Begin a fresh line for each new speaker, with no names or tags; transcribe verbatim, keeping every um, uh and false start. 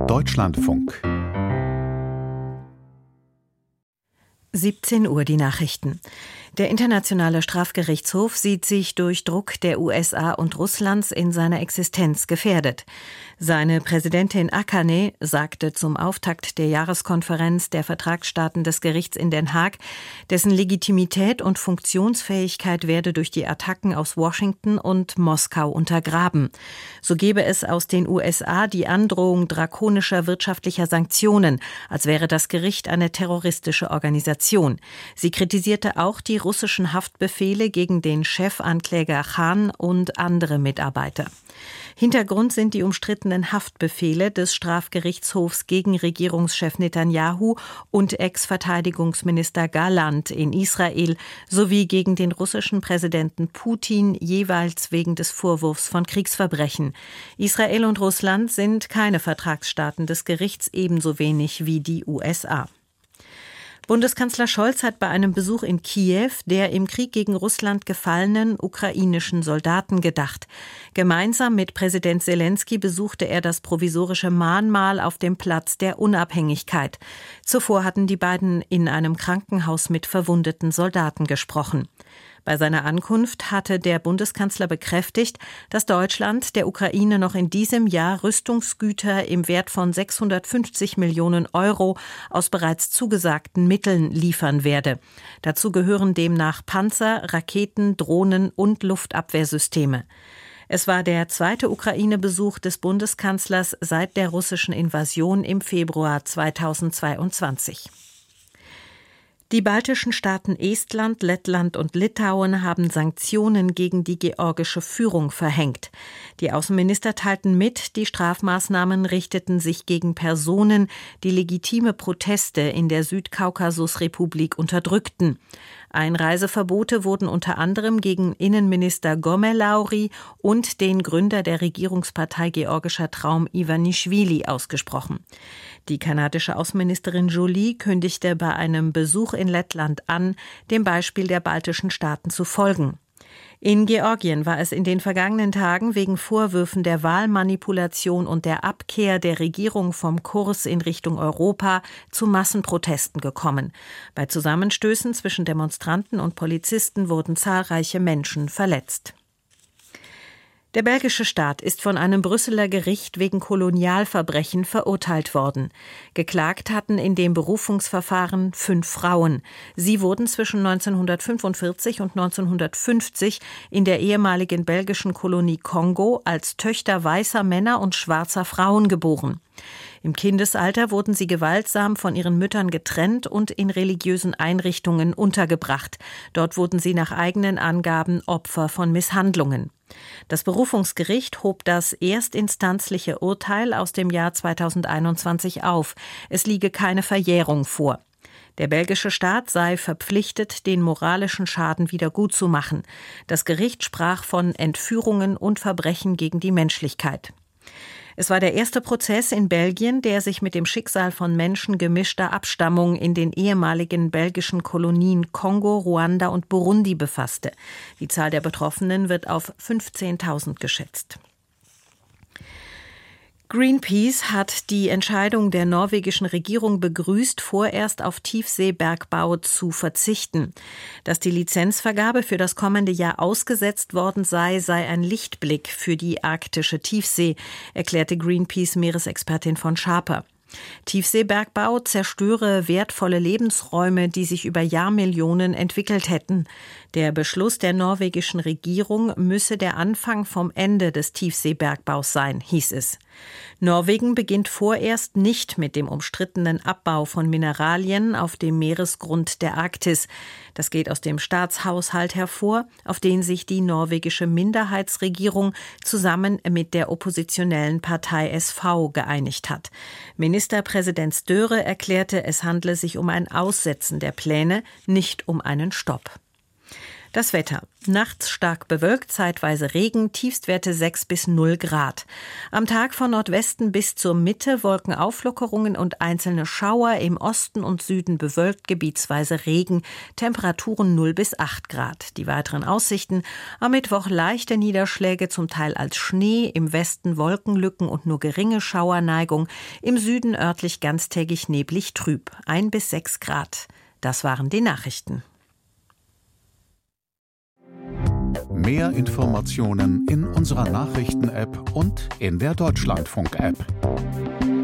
Deutschlandfunk.
siebzehn Uhr die Nachrichten. Der Internationale Strafgerichtshof sieht sich durch Druck der U S A und Russlands in seiner Existenz gefährdet. Seine Präsidentin Akane sagte zum Auftakt der Jahreskonferenz der Vertragsstaaten des Gerichts in Den Haag, dessen Legitimität und Funktionsfähigkeit werde durch die Attacken aus Washington und Moskau untergraben. So gebe es aus den U S A die Androhung drakonischer wirtschaftlicher Sanktionen, als wäre das Gericht eine terroristische Organisation. Sie kritisierte auch die russischen Haftbefehle gegen den Chefankläger Khan und andere Mitarbeiter. Hintergrund sind die umstrittenen Haftbefehle des Strafgerichtshofs gegen Regierungschef Netanyahu und Ex-Verteidigungsminister Gallant in Israel sowie gegen den russischen Präsidenten Putin, jeweils wegen des Vorwurfs von Kriegsverbrechen. Israel und Russland sind keine Vertragsstaaten des Gerichts, ebenso wenig wie die U S A. Bundeskanzler Scholz hat bei einem Besuch in Kiew der im Krieg gegen Russland gefallenen ukrainischen Soldaten gedacht. Gemeinsam mit Präsident Selenskyj besuchte er das provisorische Mahnmal auf dem Platz der Unabhängigkeit. Zuvor hatten die beiden in einem Krankenhaus mit verwundeten Soldaten gesprochen. Bei seiner Ankunft hatte der Bundeskanzler bekräftigt, dass Deutschland der Ukraine noch in diesem Jahr Rüstungsgüter im Wert von sechshundertfünfzig Millionen Euro aus bereits zugesagten Mitteln liefern werde. Dazu gehören demnach Panzer, Raketen, Drohnen und Luftabwehrsysteme. Es war der zweite Ukraine-Besuch des Bundeskanzlers seit der russischen Invasion im Februar zweitausendzweiundzwanzig. Die baltischen Staaten Estland, Lettland und Litauen haben Sanktionen gegen die georgische Führung verhängt. Die Außenminister teilten mit, die Strafmaßnahmen richteten sich gegen Personen, die legitime Proteste in der Südkaukasusrepublik unterdrückten. Einreiseverbote wurden unter anderem gegen Innenminister Gomelauri und den Gründer der Regierungspartei Georgischer Traum Ivanischvili ausgesprochen. Die kanadische Außenministerin Joly kündigte bei einem Besuch in Lettland an, dem Beispiel der baltischen Staaten zu folgen. In Georgien war es in den vergangenen Tagen wegen Vorwürfen der Wahlmanipulation und der Abkehr der Regierung vom Kurs in Richtung Europa zu Massenprotesten gekommen. Bei Zusammenstößen zwischen Demonstranten und Polizisten wurden zahlreiche Menschen verletzt. Der belgische Staat ist von einem Brüsseler Gericht wegen Kolonialverbrechen verurteilt worden. Geklagt hatten in dem Berufungsverfahren fünf Frauen. Sie wurden zwischen neunzehnhundertfünfundvierzig und neunzehnhundertfünfzig in der ehemaligen belgischen Kolonie Kongo als Töchter weißer Männer und schwarzer Frauen geboren. Im Kindesalter wurden sie gewaltsam von ihren Müttern getrennt und in religiösen Einrichtungen untergebracht. Dort wurden sie nach eigenen Angaben Opfer von Misshandlungen. Das Berufungsgericht hob das erstinstanzliche Urteil aus dem Jahr zweitausendeinundzwanzig auf. Es liege keine Verjährung vor. Der belgische Staat sei verpflichtet, den moralischen Schaden wiedergutzumachen. Das Gericht sprach von Entführungen und Verbrechen gegen die Menschlichkeit. Es war der erste Prozess in Belgien, der sich mit dem Schicksal von Menschen gemischter Abstammung in den ehemaligen belgischen Kolonien Kongo, Ruanda und Burundi befasste. Die Zahl der Betroffenen wird auf fünfzehntausend geschätzt. Greenpeace hat die Entscheidung der norwegischen Regierung begrüßt, vorerst auf Tiefseebergbau zu verzichten. Dass die Lizenzvergabe für das kommende Jahr ausgesetzt worden sei, sei ein Lichtblick für die arktische Tiefsee, erklärte Greenpeace-Meeresexpertin von Schaper. Tiefseebergbau zerstöre wertvolle Lebensräume, die sich über Jahrmillionen entwickelt hätten. Der Beschluss der norwegischen Regierung müsse der Anfang vom Ende des Tiefseebergbaus sein, hieß es. Norwegen beginnt vorerst nicht mit dem umstrittenen Abbau von Mineralien auf dem Meeresgrund der Arktis. Das geht aus dem Staatshaushalt hervor, auf den sich die norwegische Minderheitsregierung zusammen mit der oppositionellen Partei S V geeinigt hat. Ministerpräsident Støre erklärte, es handle sich um ein Aussetzen der Pläne, nicht um einen Stopp. Das Wetter. Nachts stark bewölkt, zeitweise Regen, Tiefstwerte sechs bis null Grad. Am Tag von Nordwesten bis zur Mitte Wolkenauflockerungen und einzelne Schauer, im Osten und Süden bewölkt, gebietsweise Regen, Temperaturen null bis acht Grad. Die weiteren Aussichten: am Mittwoch leichte Niederschläge, zum Teil als Schnee, im Westen Wolkenlücken und nur geringe Schauerneigung, im Süden örtlich ganztägig neblig trüb, ein bis sechs Grad. Das waren die Nachrichten.
Mehr Informationen in unserer Nachrichten-App und in der Deutschlandfunk-App.